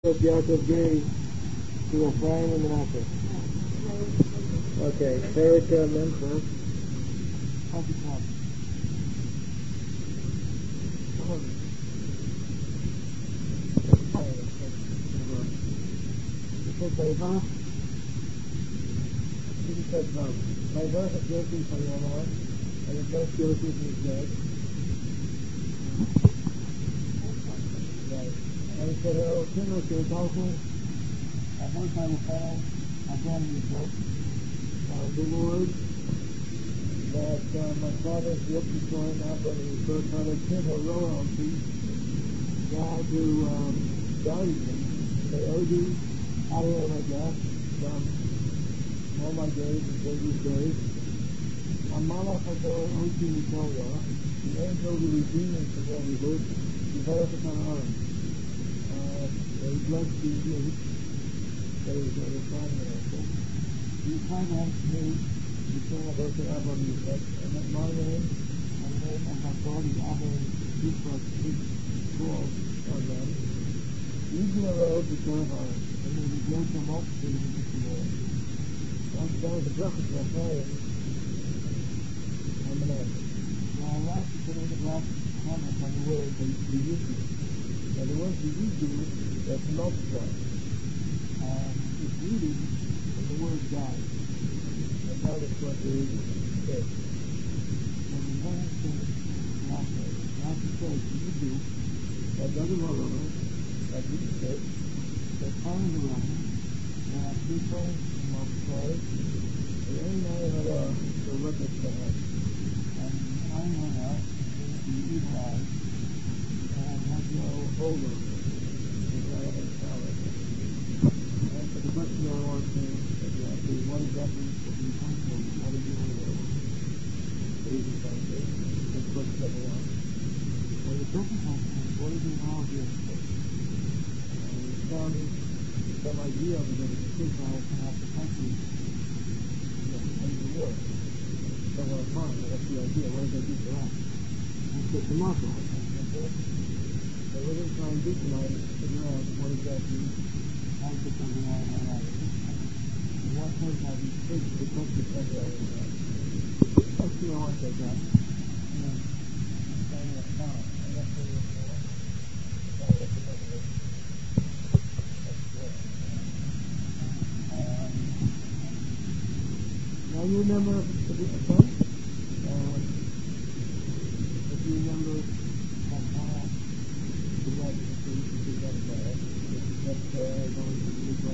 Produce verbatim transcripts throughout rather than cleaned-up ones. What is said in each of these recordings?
Yaakov gave to Ephraim and Manasseh. Okay, Perek Memphis. How's it come? Come on. It says Vayva. It says Vav. Vayva is Yosef from Yomar, and it says Yosef is dead. Right. And it said, oh, Kino, Kino, at one time of fall, again you broke. Uh, the Lord that uh, my father looked before him up and he first had a kid or row on feet. God who um, guided me. They owed you out of my death from all my days and these days. Amalach Hador Ochi Nikolya, the angel who redeemed us from all evil, developed upon our arms. They blessed the youth. They were the family also. You find out to me, the king of Oshel Abba Yisrael, and that my name, and the name of my God is Abba Yisrael, is called on them. You do a road to serve our, and then you go to multitude of the Lord. Once down the bracket of Ephraim, and Manasseh. Now, I'd like to put in the last comment on the word that we use it. Now, the word we use it, that's multiply. Um, it's reading in the word God. That's how that's what the reading says. And the last thing is last day. Last day, you do, that doesn't hold over, that you say, that follows around, there are people who multiply, and any night of Allah, the witness to us. And I know that, the evil eyes, and has no hold over it. The question I want to ask is what exactly is the concept of what is the order of the Asian country? That's what step one. And the second question is what is the analogy of space? And we found some idea of the space how perhaps the country in the world. So our mind, that's the idea. What does that do for us? That's just the marker. So we're going to try and do tonight is figure out what exactly how to put something out of our life. And what sense have you taken to put this out of our life? Let's see how I take that. And then, I'm saying that's fine. And that's what we're doing. That's what we're doing. That's good. Um, now you remember the big son? Um, if you remember that time, the right to the the right there. That uh, going to be what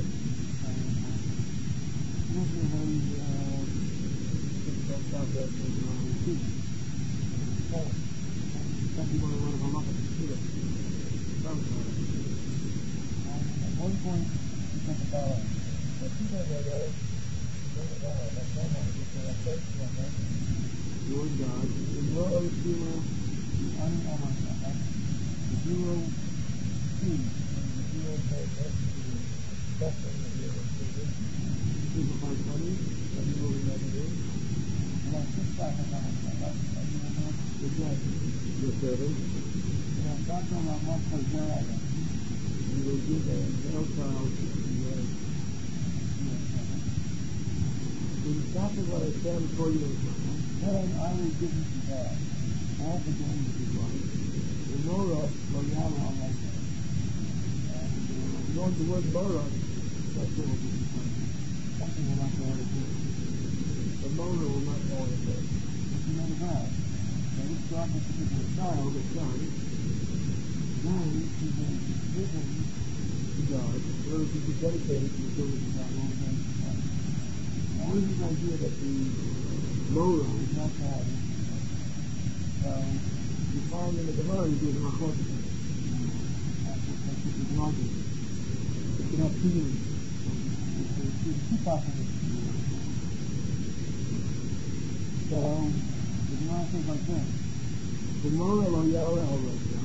not a very difficult process in our routine. So, some people are a lot of a lot of students. Sometimes. At one point, you think about the people that are think about that someone is going to take from them, Lord God, in your own zero, the unamazed, the zero seed. Zero purpose, the suffering of your children, people find money, that you will never do. And I think back on that, and you will not regret your servant. And I got them on one Hazara, you will give a male child to your servant. So you stop with what I stand before you and saying, I will give you to God, all the gain of his life. The Norah, Loyala, on my side. Going to the word Mora, that's what will be determined. Something will not fall into it. The Mora will not fall into it. But you know the God. Now this God was to give a child, a son, then he will be given to God, in order to be dedicated to the children of God, all the days of God. Now what is this idea that the Mora is not God? So, you find in the Gemara, you do the Machot. That's what is logic. You have two meanings. There's two possibilities. So, the Gemara says like this. The Mora lo Yahweh al-Rosha.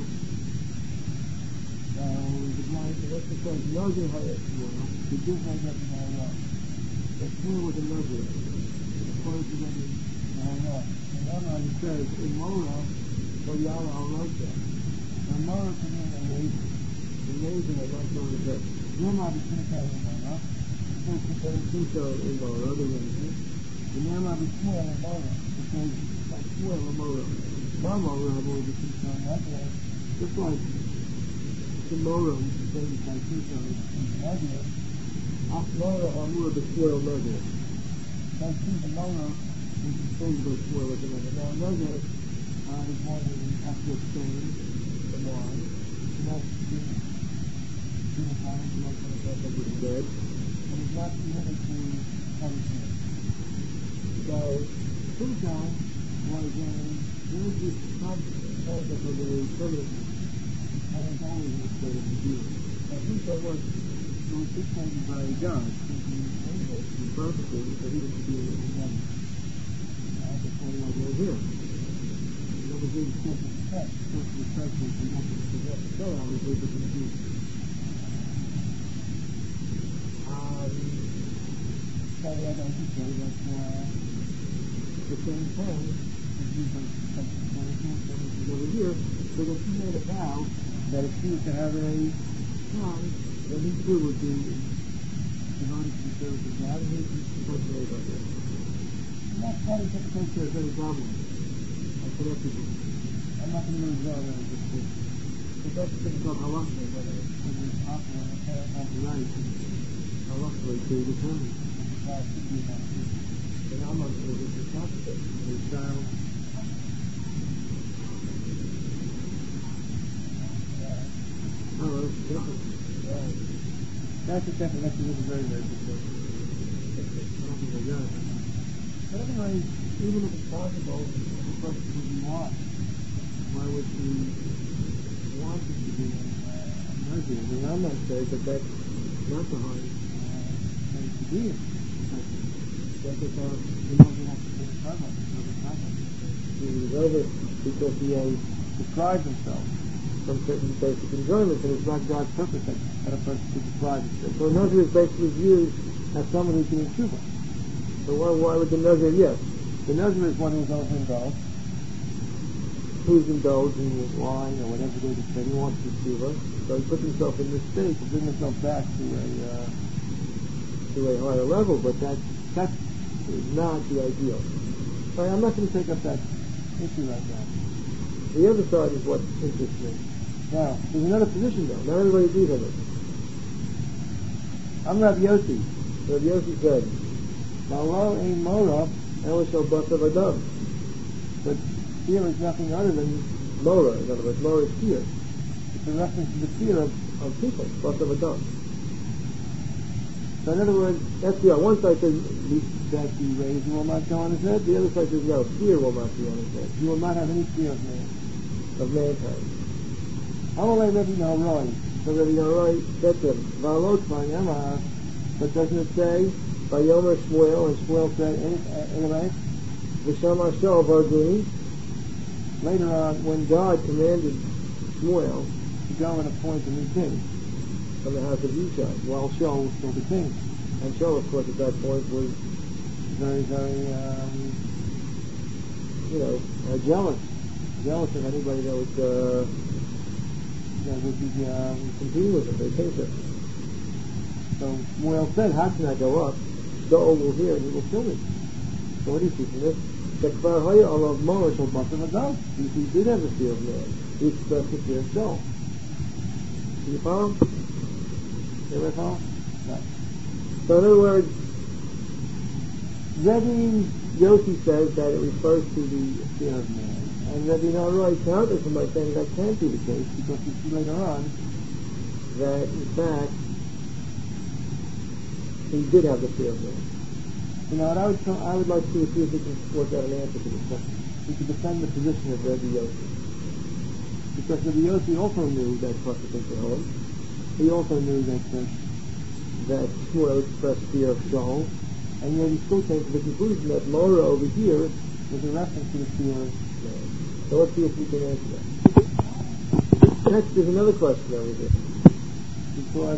So, the Gemara says, says, Nozer ha-Yeshua, the difference of the Mora. That's here with the Nozer. According to the Mora. And one line says, in Mora lo Yahweh al-Rosha. Now, Mora can mean a race. amazing I don't know that. You're not a Shmuel in Mora. You're not a Shmuel in Mora, the reason. And you're not a Shmuel in Mora. Because like Shmuel in Mora. My Mora, I'm always a Shmuel in Mora. Just like the Mora, which is saying it's like Shmuel in Mora. Af Mora, I'm more of a Shmuel in Mora. So I see the Mora, which is saying about Shmuel in Mora. Now, Mora is one of the actual things, the Mora. And that's the human time, the most of the stuff that was dead. And it's not limited to punishment. So, Shimshon was a religious concept of a permanent, and it's always a state of the view. Now, Shimshon was, was dictated by God, thinking able to perfectly, but he was to be in one. That's the point of the here. That was really simple step, simple step, and nothing to forget. So, I was able to do. Um, so, I don't think so, that, uh, the same thing is used by something over here, so that she made a vow that if she was to have a son, what he would do would be devoted to the service of God, and he was supposed to live like that. And that's probably what the culture is very problem. I connect people. I'm not going to really go there with this. But that's the thing called halachah, whether it's often when the parents have the right halachah to determine the child should be not true. And I'm not going to be responsible for his child. Oh, that's different. Right. That's a different, that's a very, very different. I don't think I got it. But anyway, even if it's possible, the question would be why? Why would she want him to be a Nazir? I mean, I'm not saying that that's not the hardest place to be in. That they thought he doesn't have to pay the trouble. He was over because he has deprived himself from certain basic enjoyments, and it's not God's purpose that, that a person should deprive himself. So a Nazir is basically viewed as someone who's doing tshuva. So why, why would the Nazir, yes, the Nazir is one who's overindulged, who's indulged in wine or whatever they say, he wants to tshuva, so he puts himself in this state to bring himself back to a uh, to a higher level, but that, that's not the ideal. Right, I'm not going to take up that issue right now. The other side is what interests me. Now, there's another position though. Not everybody agrees on it. I'm Rabbi Yossi. Rabbi Yossi said, Malo ein mora ela shel basav adam. But fear is nothing other than mora. In other words, mora is fear. It's a reference to the fear of, of people, basav adam. So in other words, that's the one side says that the raised will not go on his head. The other side says no, fear will not be on his head. He will not have any fear of man, of mankind. Amalei Rebbe Nahoroi. So Rebbe Nahoroi said to him, V'alot v'yamar, but doesn't it say, V'yomer Shmuel, and Shmuel said, anyway, V'sham Ashel Varduni. Later on, when God commanded Shmuel to go and appoint a new king from the house of Yishai, while Shaul was still the king. And Shaul, of course, at that point was very, very, um, you know, uh, jealous. Jealous of anybody that would, uh, that would be um, competing with him, they think so. So Shmuel said, how can I go up? Shaul will hear and he will kill me. So what do you see from this? That Kvar Haya Allah Mora Shal Basav Adam. He did have a fear of man. He expressed the fear of Shaul. Can you follow? Anybody follow? No. So in other words, Rebbe Yossi says that it refers to the fear of man. And Rebbe Nahoroi countered him by saying that can't be the case, because we see later on that in fact he did have the fear of man. You know, and I would, I would like to see if we can work out an answer to this question. We could defend the position of Rebbe Yossi. Because Rebbe Yossi also knew that Pasuk in Tehillim. He also knew that uh, that Shmuel expressed fear of Shaul, and yet he still came to the conclusion that Mora over here was a reference to the fear of man. So let's see if we can answer that. Next, there's another question over here. Because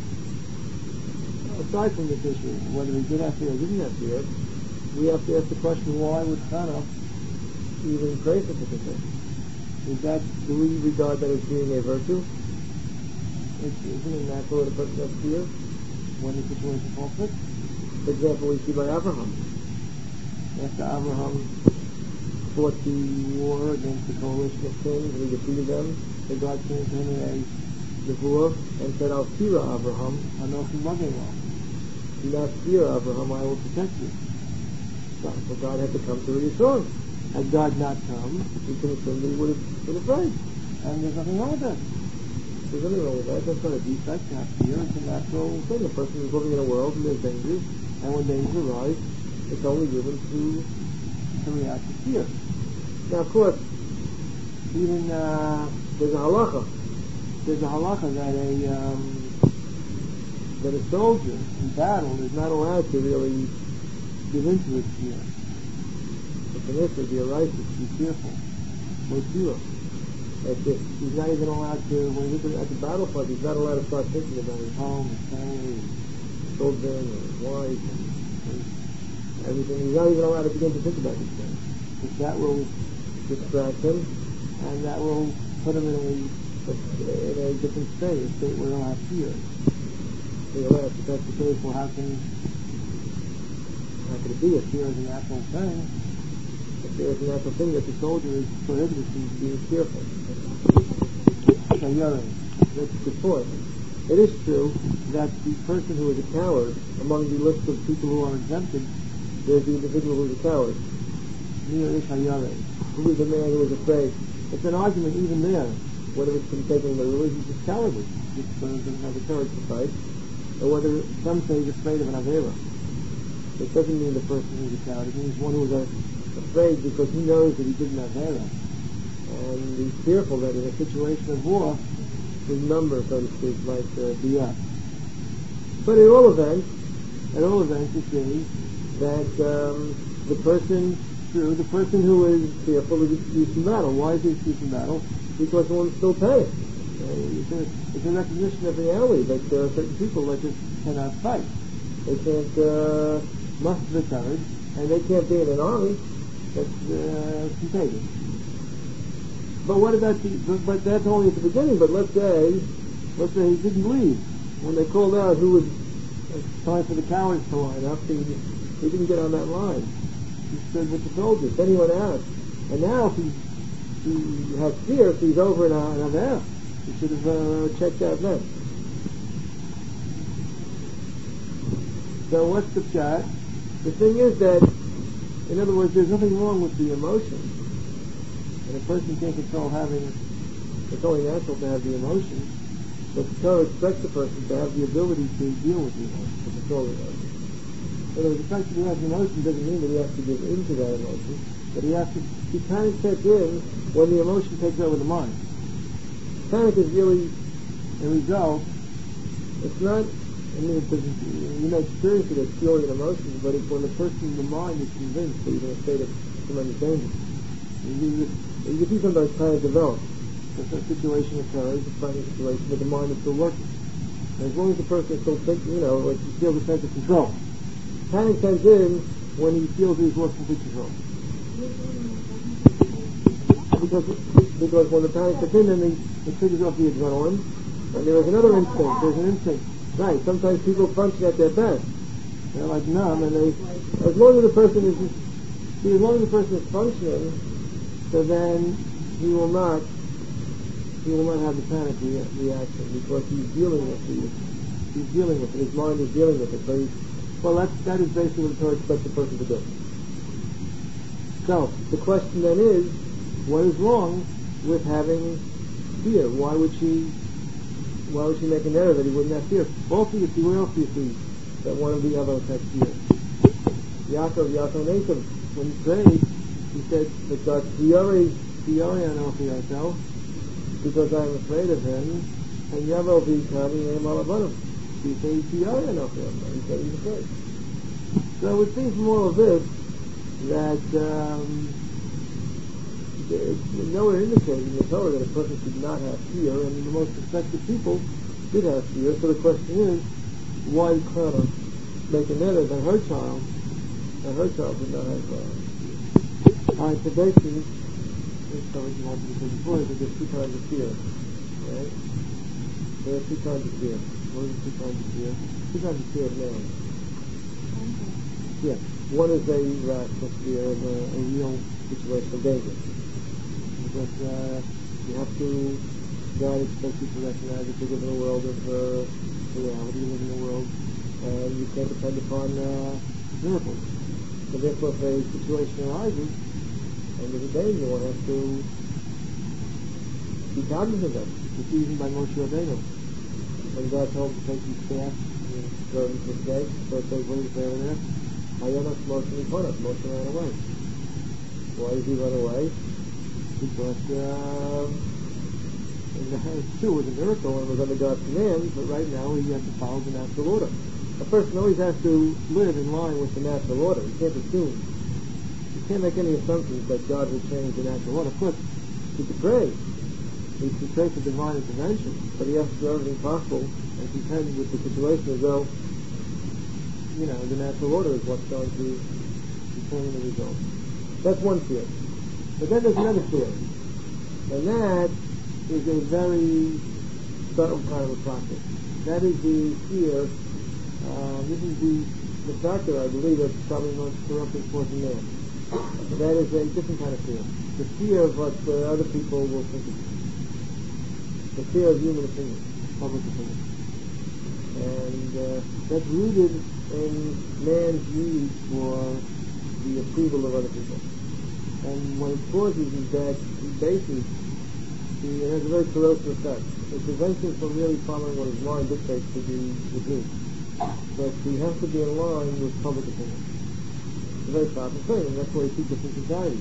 aside from this issue, whether he did have fear or didn't have fear, we have to ask the question, why would Chana even praise such a thing? Is that, do we regard that as being a virtue? It's, isn't it natural that a person has fear when the situation conflicts? For example, we see by Abraham. After Abraham fought the war against the coalition of kings and he defeated them, that God came to him in a nevuah and said, I'll fear Abraham, Anochi Mageva. Do not fear Abraham, I will protect you. So, so God had to come to reassure him. Had God not come, he could have assumed that he would have been afraid. And there's nothing wrong with that. There's nothing wrong with that. That's not a defect to have fear. It's a natural thing. A person is living in a world and there's dangers, and when dangers arise, it's only given to, to react to fear. Now, of course, even uh, there's a halacha. There's a halacha that a um, that a soldier in battle is not allowed to really give into his fear. But for this, it'd be a right to be fearful. No fear. That's it. He's not even allowed to, when he's at the battlefield, he's not allowed to start thinking about his home, his family, his children, or his wife, and, and everything. He's not even allowed to begin to think about these things. Because that will distract him, and that will put him in a, in a different state, a state where he'll have fear. So you'll ask, if that's the case, well, how can, how can it be? If fear is a natural thing, if fear is a natural thing, that the soldier is prohibited from being fearful. So you're that's a good point. It is true that the person who is a coward, among the list of people who are exempted, there's the individual who is a coward. Who is the man who is afraid? It's an argument even there, whether it's been taken literally, he's just cowardly. He doesn't have the courage to fight. Or whether some say he's afraid of an Avera. It doesn't mean the person who's a coward. It means one who is afraid because he knows that he didn't have Avera. And he's fearful that in a situation of war, his number, so to speak, might uh, be up. But at all events, at all events, you see that um, the person, true, the person who is fearful is used in battle. Why is he used in battle? Because one's still paying. Uh, it's, a, it's a recognition of reality that there are certain people that just cannot fight. They can't uh, muster the courage, and they can't be in an army that's uh, contagious. But what about the, but, but that's only at the beginning, but let's say, let's say he didn't leave. When they called out who was, it's time for the cowards to line up, he, he didn't get on that line. He stood with the soldiers. Then he went out. And now if he, he has fear, if he's over in Avera, he should have uh, checked out then. So what's the chat? The thing is that, in other words, there's nothing wrong with the emotion. And a person can't control having, it's only natural to have the emotion, but the Torah expects the person to have the ability to deal with the emotion, to control the emotion. In other words, the fact that he has an emotion doesn't mean that he has to give in to that emotion, but he has to, he panic sets in when the emotion takes over the mind. Panic is really a result, it's not, I mean, it doesn't, you may experience it as purely an emotion, but it's when the person in the mind is convinced that he's in a state of tremendous danger. You, you can see sometimes panic develop. If a situation occurs, a frightening situation, but the mind is still working. And as long as the person is still thinking, you know, like he feels a sense of control. Panic sets in when he feels he's lost complete control. Because, because when the panic sets in, then they, it triggers off the adrenaline. And there is another instinct. There's an instinct. Right. Sometimes people function at their best. They're like numb, and they, as long as the person is, see, as long as the person is functioning, so then he will not, he will not have the panic re- reaction because he's dealing with it. He's dealing with it. His mind is dealing with it. So he's, well, that's, that is basically what the Torah expects the person to do. So the question then is, what is wrong with having fear? Why would she? Why would she make an error that he wouldn't have fear? Also, you see, where else do you see that one of the others had fear? Yaakov, Yaakov, Nathan, when he prayed, he said that God, Tiyari, Tiyari Anochi Yaakov, because I am afraid of him, and Yavo V'Kami Ne'em Alabanim. He said, Tiyari Anochi Yaakov. He said he's afraid. So it would seem from all of this that um, it's nowhere indicated in the Torah that a person should not have fear, and the most respected people did have fear. So the question is, why did Clara make an error that her child, that her child did not have uh, fear? Alright, so basically, this is something you wanted to say before, is that there's two kinds of fear, right? There are two kinds of fear. What are the two kinds of fear? Two kinds of fear of man. Yeah. One is a rational fear of a, a real situational danger. Because uh, you have to, God expects you to recognize that you live in a world of uh, reality, you live in a world, and you can't depend upon uh, miracles. So therefore, if a situation arises, and there's a danger, one has to be cognizant of it. It's even by Moshe Rabbeinu. When God told him to take his staff and throw it into the snake, so it says, what is there in there? Hayonos Moshe Niponos. Moshe ran away. Why did he run away? Because um, it's true, it was a miracle and it was under God's command, but right now he has to follow the natural order. A person always has to live in line with the natural order. You can't assume. You can't make any assumptions that God will change the natural order. Of course, he could pray. He could pray for divine intervention, but he has to do everything possible and contend with the situation as though, you know, the natural order is what's going to determine the result. That's one fear. But then there's another fear. And that is a very subtle kind of a process. That is the fear, uh, this is the, the factor, I believe, that's probably most corrupting force in man. That is a different kind of fear. The fear of what uh, other people will think of you. The fear of human opinion, public opinion. And uh, that's rooted in man's need for the approval of other people. And what it causes is that he bases, he, it has a very corrosive effect. It prevents him from really following what his mind dictates to be the truth. But he has to be in line with public opinion. It's a very powerful thing, and that's why you see different societies.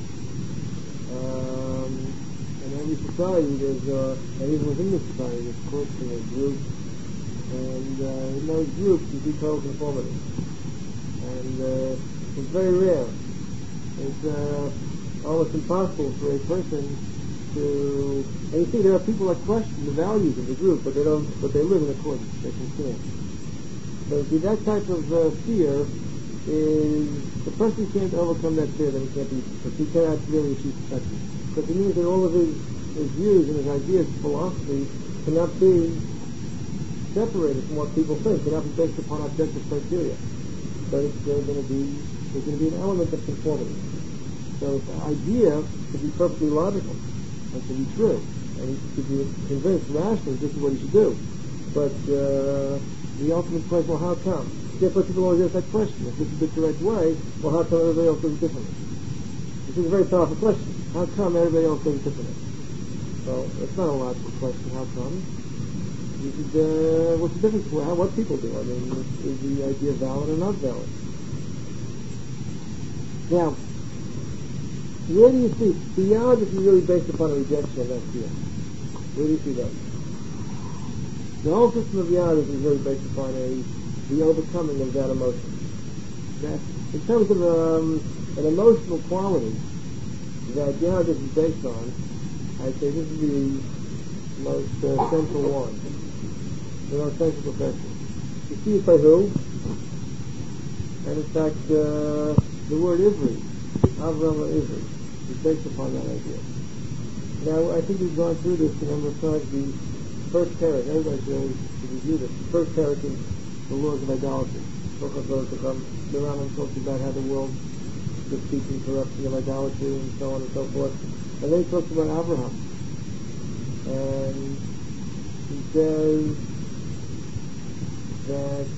Um, in every society, there's, uh, and even within the society, there's courts and there's groups. And uh, in those groups, you see total conformity. And uh, it's very rare. It's uh, almost impossible for a person to... And you see, there are people that question the values of the group, but they don't. But they live in accordance. They conform. So see, that type of uh, fear is... The person can't overcome that fear, then he can't be... But he cannot really achieve perfection. Because it means that all of his, his views and his ideas, philosophy, cannot be separated from what people think. Cannot be based upon objective criteria. But it's uh, going to be... There's going to be an element of conformity. So the idea to be perfectly logical and to be true, and to be convinced rationally this is what he should do. But uh, the ultimate question, well, how come? Therefore, people always ask that question. If this is the correct way, well, how come everybody else does it differently? This is a very powerful question. How come everybody else does it differently? So it's not a logical question. How come? You should, uh, what's the difference? Well, how, what people do? I mean, is the idea valid or not valid? Now, where do you see? Theology is really based upon a rejection of that fear. Where do you see that? The whole system of theology is really based upon a the overcoming of that emotion. That, in terms of um, an emotional quality that theology is based on, I'd say this is the most uh, central one, the most central profession. You see it by who? And in fact, uh, the word Ivri, Avram Ivri, is based upon that idea. Now, I think we've gone through this a number of times. The first parak, everybody should always review this. The first parak is the laws of idolatry. The Rambam talks about how the world is teaching corruption of idolatry and so on and so forth. And then he talks about Abraham. And he says that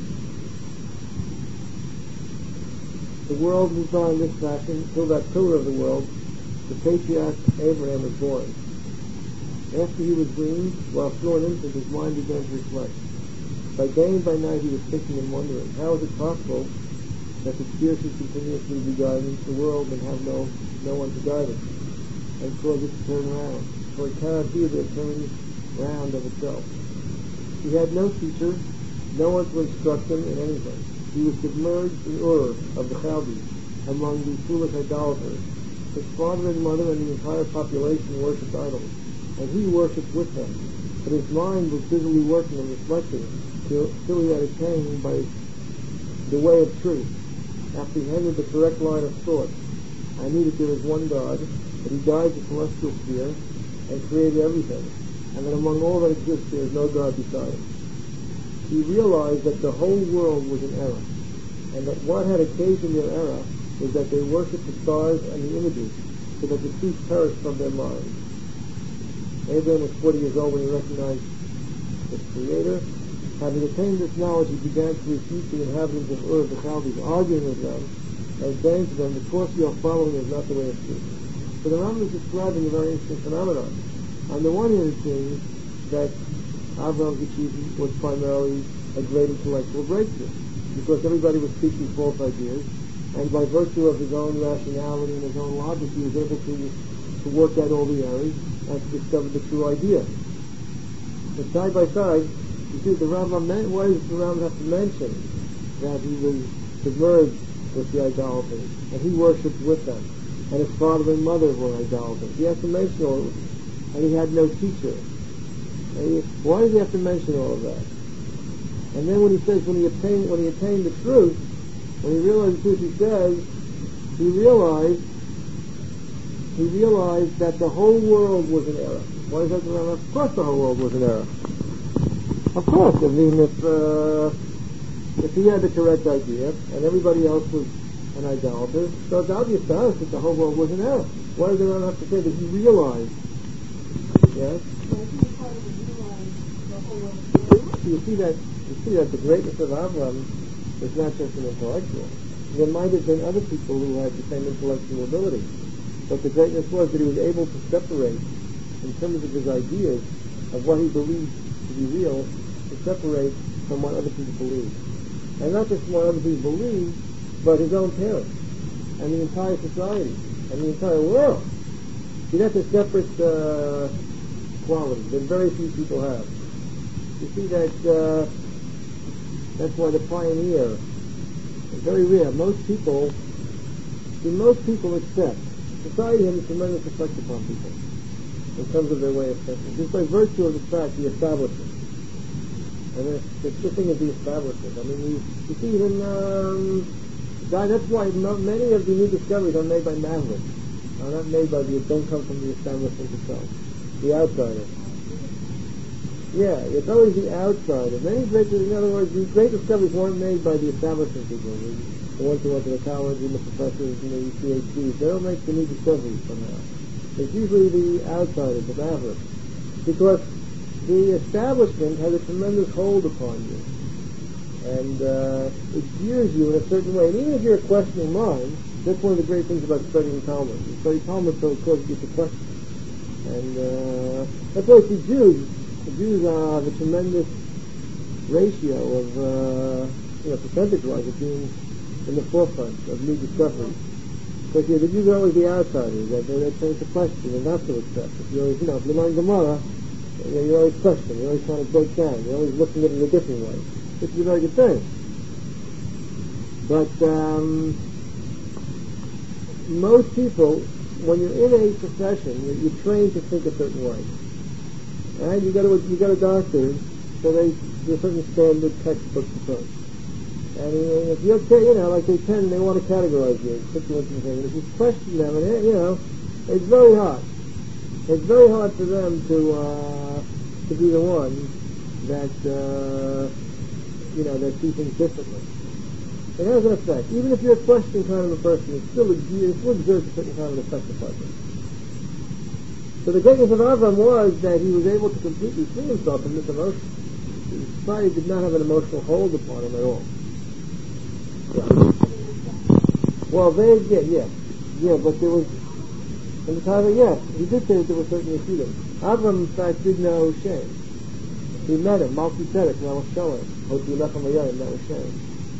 the world moved on in this fashion until that pillar of the world, the patriarch Abraham, was born. After he was weaned, while still an infant, his mind began to reflect. By day and by night he was thinking and wondering, how is it possible that the spirit should continuously be guiding the world and have no no one to guide it, and cause it to turn around? For it cannot be that it turns round of itself. He had no teacher, no one to instruct him in anything. He was submerged in Ur of the Chaldees, among the foolish idolaters. His father and mother and the entire population worshipped idols, and he worshipped with them. But his mind was busily working and reflecting till, till he had attained by the way of truth, apprehended the correct line of thought. I knew that there is one God, that he guides the celestial sphere and created everything. and that among all that exists there is no God beside him. He realized that the whole world was in error, and that what had occasioned their error was that they worshipped the stars and the images, so that the truth perished from their minds. Abraham was forty years old when he recognized his Creator. Having attained this knowledge, he began to refute the inhabitants of Ur of the Chaldees, arguing with them and saying to them, the course you are following is not the way of truth. So the Rambam is describing a very interesting phenomenon. On the one hand, it seems that Abraham's achievement was primarily a great intellectual breakthrough, because everybody was speaking false ideas, and by virtue of his own rationality and his own logic, he was able to, to work out all the errors and to discover the true idea. But side by side, you see, the Rambam, why does the Rambam have to mention that he was submerged with the idolaters, and he worshipped with them, and his father and mother were idolaters? He has to mention all of it, and he had no teacher. He, why does he have to mention all of that? And then when he says, when he attained, when he attained the truth, when he realized the truth, he says, he realized, he realized that the whole world was in error. Why does that matter? Of course the whole world was in error. Of course, I mean, if, uh, if he had the correct idea, and everybody else was an idolater, so it's obvious to us that the whole world was in error. Why does everyone have to say that he realized? Yes? So you see that, you see that the greatness of Abraham is not just an intellectual. There might have been other people who had the same intellectual ability, but the greatness was that he was able to separate, in terms of his ideas, of what he believed to be real, to separate from what other people believed. And not just what other people believed, but his own parents, and the entire society, and the entire world. See, that's a separate uh, quality that very few people have. You see that, uh, that's why the pioneer is very rare. Most people, see, most people accept. Society has a tremendous effect upon people in terms of their way of thinking, just by virtue of the fact, the establishment. And the, the, the thing is the establishment. I mean, you, you see, even, um, God, that's why no, many of the new discoveries are made by mavericks. Are not made by the, don't come from the establishment itself. The outsider. Yeah, it's always the outsider. Many great, in other words, the great discoveries weren't made by the establishment people. The, the ones who went to the college and the professors and the PhDs. They don't make the new discoveries somehow. It's usually the outsiders, the mavericks. Because the establishment has a tremendous hold upon you. And uh, it gears you in a certain way. And even if you're a questioning mind, that's one of the great things about studying Talmud. You study Talmud so it causes you to question. And uh, that's why the Jews, the Jews have a tremendous ratio of, uh, you know, percentage-wise of being in the forefront of new discoveries. Because yeah, the Jews are always the outsiders. They, they, they tend to question and not to accept. If you always, you know, if you learn Gemara, you know, you're always questioning. You're always trying to break down. You're always looking at it a different way. Which is a very good thing. But um, most people, when you're in a profession, you're, you're trained to think a certain way. Right? You go to a, you go to doctors, so they there's certain standard textbooks approach. And uh, if you're, you know, like they tend, they want to categorize you, put you into things. If you question them, and you know, it's very hard. It's very hard for them to uh, to be the one that uh, you know that see things differently. It has an effect. Even if you're a questioning kind of a person, it still, it still exerts a certain kind of effect upon you. So the greatness of Avram was that he was able to completely free himself from this emotion. The society did not have an emotional hold upon him at all. Yeah. Well, they did, yeah. Yeah, but there was, in the time of, yes, he did say that there was certain Yeshidim. Avram, in fact, did know shame. He met him, Malki Tzedek, and I was showing him. Hoti Lechem Hayayim, that was shame.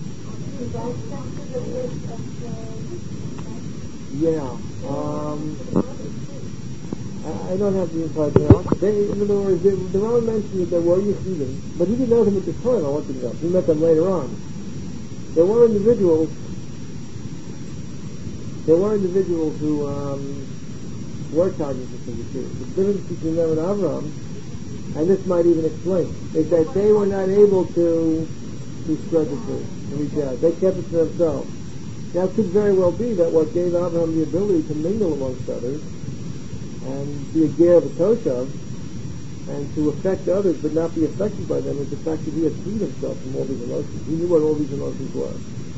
Yeah. Um, I, I don't have the inside now. They, in other words, they, the Rambam mentioned that there were Yeshidim, but he didn't know them at the time, I want to know. He met them later on. There were individuals, there were individuals who um, were cognizant of the truth. The difference between them and Avram, and this might even explain, is that they were not able to, to spread the truth, to reach out. They kept it to themselves. Now, it could very well be that what gave Abraham the ability to mingle amongst others and be a ger of a toshav and to affect others but not be affected by them is the fact that he had freed himself from all these emotions. He knew what all these emotions were.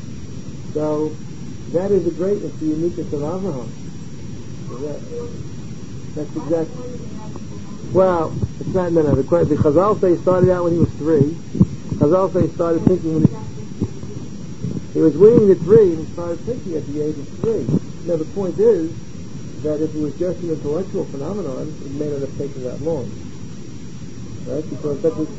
So that is the greatness, the uniqueness of Avraham. That, that's exactly. Well, it's not, no, no, the, the Chazal say he started out when he was three. Chazal say he started thinking when he, he was weaning at three and he started thinking at the age of three. Now the point is that if it was just an intellectual phenomenon, it may not have taken that long. Right? Because that was,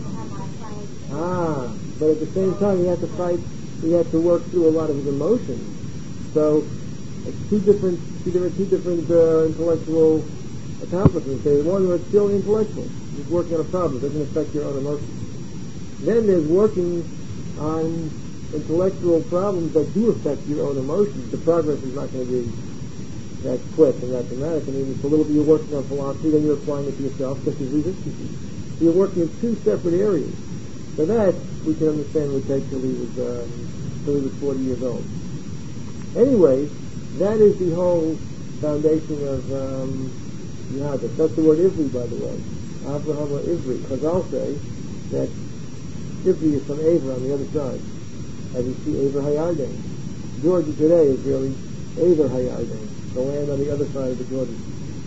ah, but at the same time he had to fight, he had to work through a lot of his emotions. So, it's two different, two different, two different uh, intellectual accomplishments. There's one where it's still intellectual. You're working on a problem. It doesn't affect your own emotions. Then there's working on intellectual problems that do affect your own emotions. The progress is not going to be that quick and that dramatic. I mean, it's a little bit you're working on philosophy, then you're applying it to yourself, such as resistance. So you're working in two separate areas. So that we can understand would take till he was um, till he was forty years old. Anyway, that is the whole foundation of um, Yahadus. That's the word Ivri, by the way. Avraham or Ivri. Chazal say that Ivri is from Aver on the other side. As you see, Aver Hayarden. Georgia today is really Aver Hayarden, the land on the other side of the Jordan.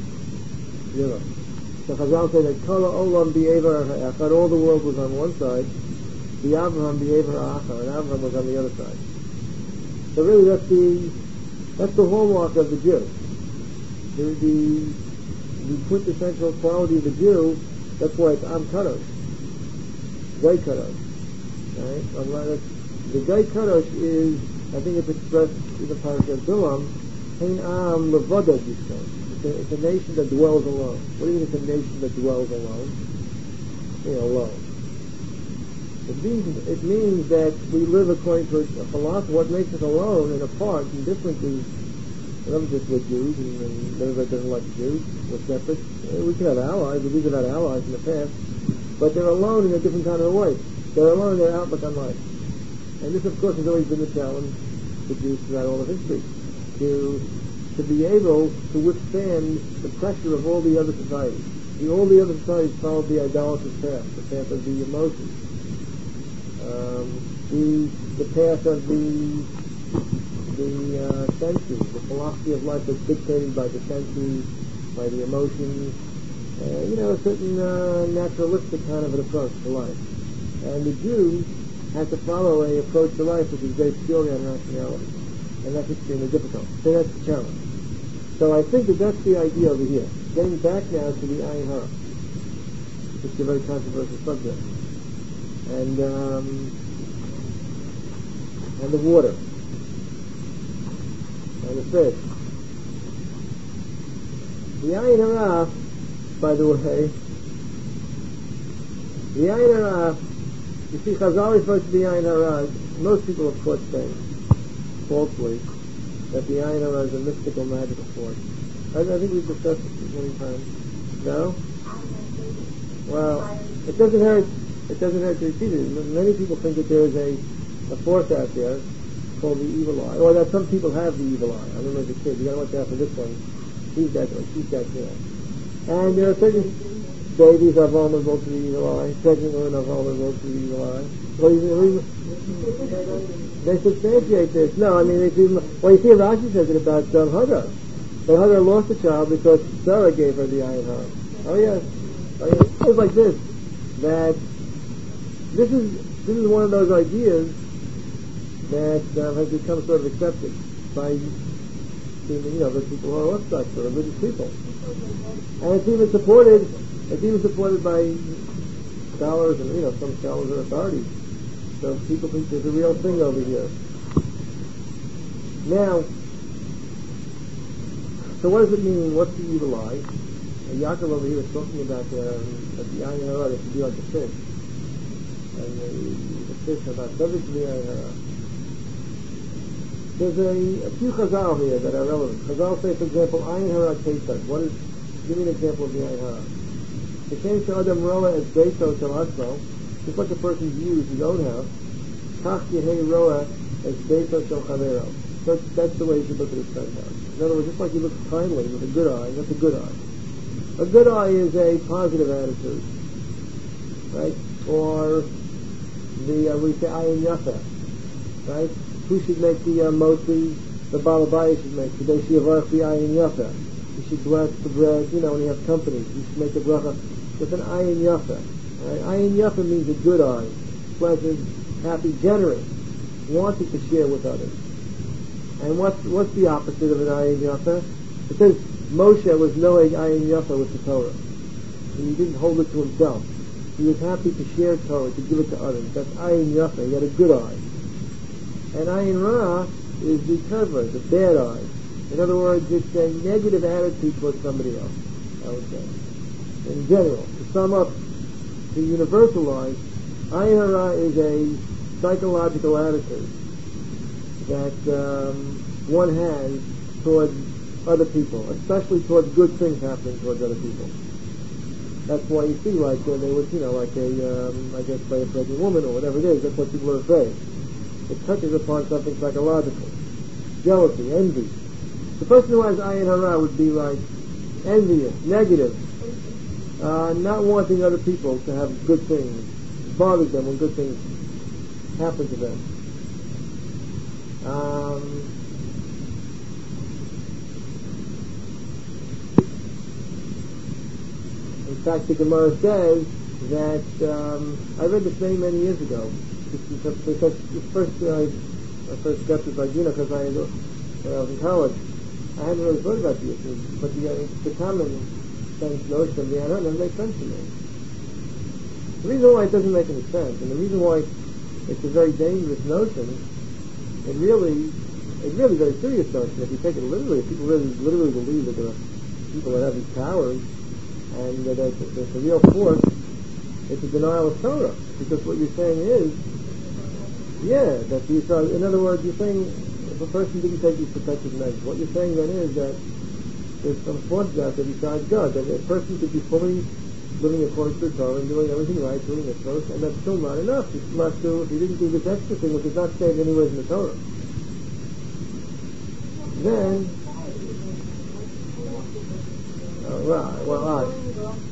Zero. So Chazal say that Kala Olam be Aver Ha'achar, all the world was on one side, the Avraham be Aver Ha'achar, and Avraham was on the other side. So really that's the that's the hallmark of the Jew. The, the, the quintessential quality of the Jew, that's why it's Am Kadosh. Gai Kadosh. Right? The Gai Kadosh is, I think it's expressed in the Parashat Bilam, Hein Am Levada Yisrael. It's a nation that dwells alone. What do you mean it's a nation that dwells alone? You know, alone. It means, it means that we live according to a philosophy. What makes us alone and apart and different is, I'm just with Jews, and, and everybody doesn't like Jews. We're separate. Uh, we can have allies. We've had allies in the past. But they're alone in a different kind of a way. They're alone in their outlook on life. And this, of course, has always been the challenge for Jews throughout all of history. To, to be able to withstand the pressure of all the other societies. The, all the other societies followed the idolatrous path, the path of the emotions. Um, the the path of the the uh, senses, the philosophy of life that's dictated by the senses, by the emotions, uh, you know, a certain uh, naturalistic kind of an approach to life. And the Jews had to follow a approach to life which is based purely on rationality, and that's extremely difficult. So that's the challenge. So I think that that's the idea over here. Getting back now to the Ayin Hara, which is a very controversial subject. And um, and the water and the fish. The Ayin Hara, by the way, the Ayin Hara, you see, Chazal refers to the Ayin Hara. Most people, of course, say falsely that the Ayin Hara is a mystical, magical force. I, I think we've discussed this many times. No? Well, it doesn't hurt. It doesn't hurt to repeat it. Many people think that there is a, a force out there called the evil eye, or that some people have the evil eye. I remember as a kid, you got to watch out for this one. She's that way, she's that there. And there are certain babies are vulnerable to the evil eye. Pregnant women are vulnerable to the evil eye. Well, you, they substantiate this. No, I mean, if you, well, you see, Rashi says it about um, Hagar. But Hagar lost a child because Sarah gave her the Ayin Hara. Oh yes, oh, yes. It was like this. That this is this is one of those ideas that uh, has become sort of accepted by you know the people who are Orthodox, the religious people, and it's even supported. It's even supported by scholars and you know some scholars and authorities. So people think there's a real thing over here. Now, so what does it mean? What's the evil eye? And Yaakov over here is talking about uh, that the Ayin Hara is to be like the fish. And the, the fish are not subject to the Ayin Hara. There's a, a few Chazal here that are relevant. Chazal say, for example, Ayin Hara Ketzad. What is, give me an example of the Ayin Hara. The same to Adam Roa as Beito Shalatzmo, just like a person views his own house, Kach Yehei Roa as Beito Shal Chavero. So that's the way you should look at his friend's house. In other words, just like you look kindly with a good eye, that's a good eye. A good eye is a positive attitude. right? Or the, uh, we say ayin yafa, right? Who should make the uh, motzi? The balabaya should make. Today she avarch the ayin yafa. You should bless the bread, you know, when you have company. You should make the bracha with an ayin yafa. Right? Ayin yafa means a good eye, pleasant, happy, generous, wanting to share with others. And what's, what's the opposite of an ayin yafa? It says Moshe was knowing ayin yafa with the Torah. He didn't hold it to himself. He was happy to share Torah, to give it to others. That's ayin yafa. He had a good eye. And ayin ra is the cover, the bad eye. In other words, it's a negative attitude towards somebody else, I would say. In general, to sum up, to universalize, ayin hara is a psychological attitude that um, one has towards other people, especially towards good things happening towards other people. That's why you see, like, uh, they would, you know, like a, um, I guess, by a pregnant woman or whatever it is, that's what people are afraid. It touches upon something psychological. Jealousy, envy. The person who has ayin hara would be like envious, negative, uh, not wanting other people to have good things. It bothers them when good things happen to them. Um, in fact, the Gemara says that um, I read this many, many years ago. Because, because first uh, I first got this idea because I, when I was in college, I hadn't really thought about the issue, but the, uh, the common sense notion of the Ayin doesn't make sense to me. The reason why it doesn't make any sense, and the reason why it's a very dangerous notion, it really, it's really a very serious notion. If you take it literally, if people really literally believe that there are people that have these powers, and that there's, there's a real force, it's a denial of Torah. Because what you're saying is, yeah, that these are, in other words, you're saying if a person didn't take these protective measures, what you're saying then is that there's some forces out there besides God, that a person could be fully living according to the Torah and doing everything right, doing it first, and that's still not enough. He must do, if he didn't do this extra thing, which is not stated anywhere in the Torah, then, oh, right, well, all right.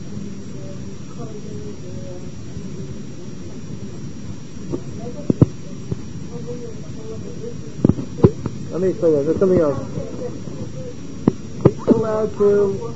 Let me explain that. There's something else. You're allowed to,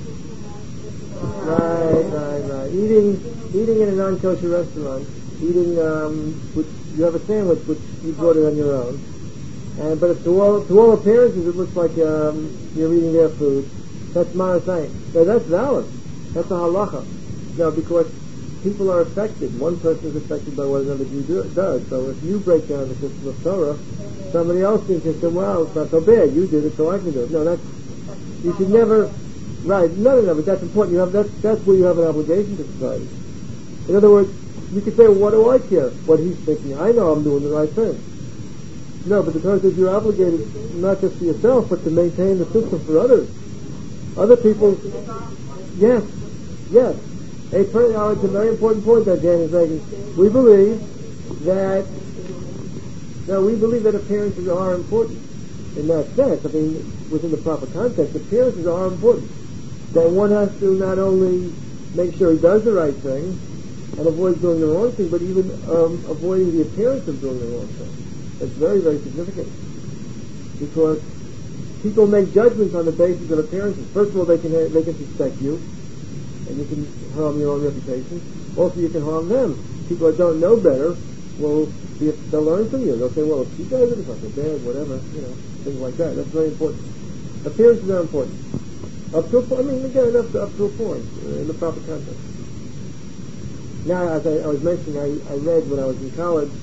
right, right, right. Eating, eating in a non-kosher restaurant, eating, um, which you have a sandwich which you brought it on your own, and but if to all to all appearances it looks like um, you're eating their food. That's marasayim. Now that's valid. That's a halacha. Now because people are affected. One person is affected by what another Jew do, does. So if you break down the system of Torah, somebody else thinks, well, it's not so bad. You did it, so I can do it. No, that's, you should never, right, no, no, no, but that's important. You have, that's, that's where you have an obligation to society. In other words, you could say, well, what do I care what he's thinking? I know I'm doing the right thing. No, but the Torah says you're obligated not just for yourself, but to maintain the system for others. Other people, yes, yes. A per, oh, it's a very important point that Jan is making. We believe that, no, we believe that appearances are important in that sense. I mean, within the proper context, appearances are important. That one has to not only make sure he does the right thing and avoids doing the wrong thing, but even um, avoiding the appearance of doing the wrong thing. That's very, very significant. Because people make judgments on the basis of appearances. First of all, they can they can suspect you, and you can harm your own reputation. Also, you can harm them. People that don't know better will be, they'll learn from you. They'll say, well, if she does it, it's not so bad, whatever, you know, things like that. That's very important. Appearances are important. Up to a point, I mean, again, up to, up to a point, uh, in the proper context. Now, as I, I was mentioning, I, I read when I was in college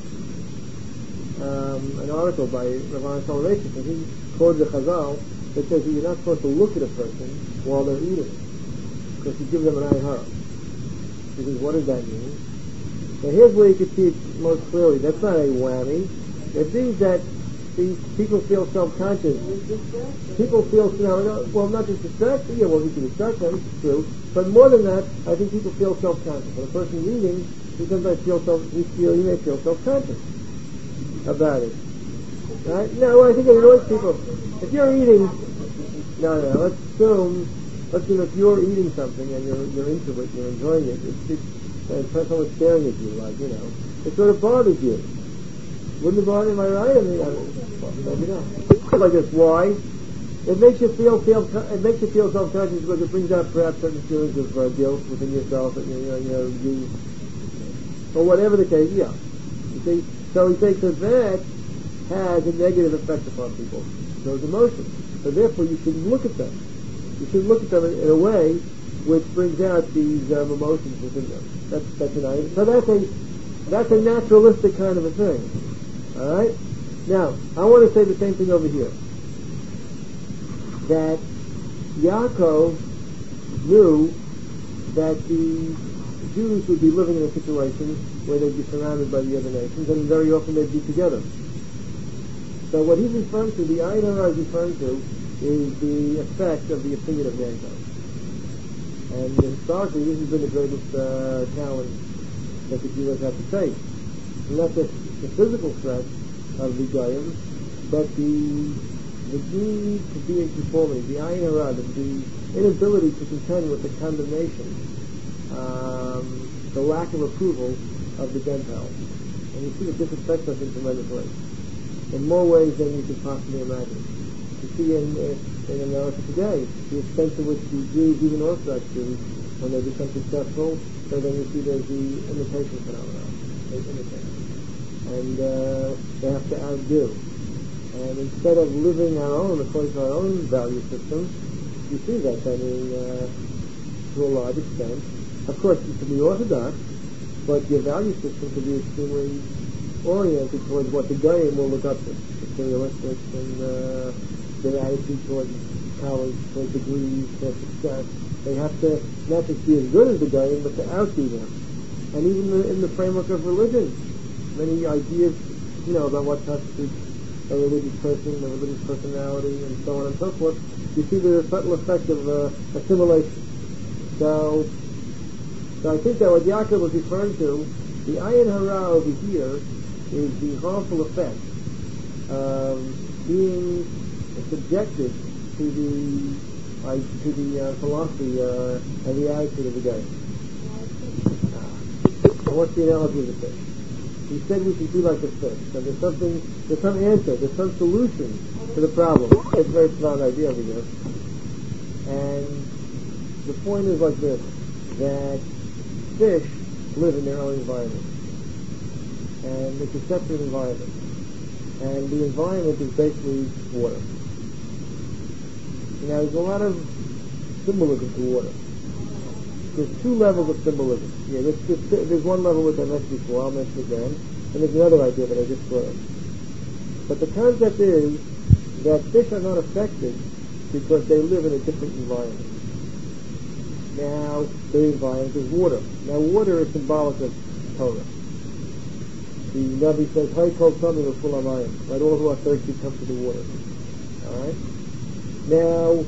um, an article by Rav Soloveitchik, and he quoted the Chazal that says that you're not supposed to look at a person while they're eating, because you give them an ayin hara. He says, what does that mean? Now here's where you can see it most clearly. That's not a whammy. It means that these people feel self-conscious. People feel, you know, well, not just distracted. Yeah, well, you can distract them, it's true. But more than that, I think people feel self-conscious. When a person's eating, he sometimes feel self, he feel, he may feel self-conscious about it. Right? No, I think it annoys people. If you're eating, no, no, let's assume, let's assume if you're eating something and you're you're into it, you're enjoying it, it's, it's, and someone's staring at you, like, you know, it sort of bothers you. Wouldn't it bother you? Am I right? I mean, I mean maybe not. Like this, why? It makes you feel, feel it makes you feel self-conscious because it brings out perhaps certain feelings of uh, guilt within yourself, that you know, you know, you, or whatever the case. Yeah, you see. So he thinks that that has a negative effect upon people, those emotions. So therefore, you should look at them. You should look at them in, in a way which brings out these um, emotions within them. That's that's an item. So that's a that's a naturalistic kind of a thing. All right. Now I want to say the same thing over here. That Yaakov knew that the Jews would be living in a situation where they'd be surrounded by the other nations, and very often they'd be together. So what he's referring to, the Ayin Hara is referring to, is the effect of the opinion of mankind. And historically, this has been the greatest uh, challenge that the Jews have to face. Not just the physical threat of the Goyim, but the the need to be in conformity, the Ayin Hara, the inability to contend with the condemnation, um, the lack of approval of the Gentiles. And you see that this affects us in tremendous ways, in more ways than you could possibly imagine. You see in, in America today, the extent to which the Jews, even Orthodox Jews, when they become successful, so then you see there's the imitation phenomenon. They imitate. And uh, they have to outdo. And instead of living our own, according to our own value system, you see that, I mean, uh, to a large extent. Of course, you can be orthodox, but your value system can be extremely oriented towards what the Goyim will look up to, materialistic, and uh, their attitude towards college, towards degrees, towards success. They have to not just be as good as the Goyim, but to outdo them. And even in the framework of religion, many ideas, you know, about what constitutes a religious person, a religious personality, and so on and so forth, you see the subtle effect of uh, assimilation. So, so I think that what Yaakov was referring to, the Ayin Hara over here, is the harmful effect of being subjected to the uh, to the uh, philosophy uh, and the attitude of the guy. Uh, what's the analogy of the fish? He said we should be like a fish. So there's something, there's some answer, there's some solution to the problem. It's a very strong idea over here. And the point is like this, that fish live in their own environment. And it's a separate environment. And the environment is basically water. Now there's a lot of symbolism to water. There's two levels of symbolism. Yeah, there's, there's, there's one level which I mentioned before, I'll mention again, and there's another idea that I just thought of. But the concept is that fish are not affected because they live in a different environment. Now, the environment is water. Now, water is symbolic of Torah. The Navi says, Hay kol tzami v'kul hamayim. Let all who are thirsty come to the water. Alright? Now,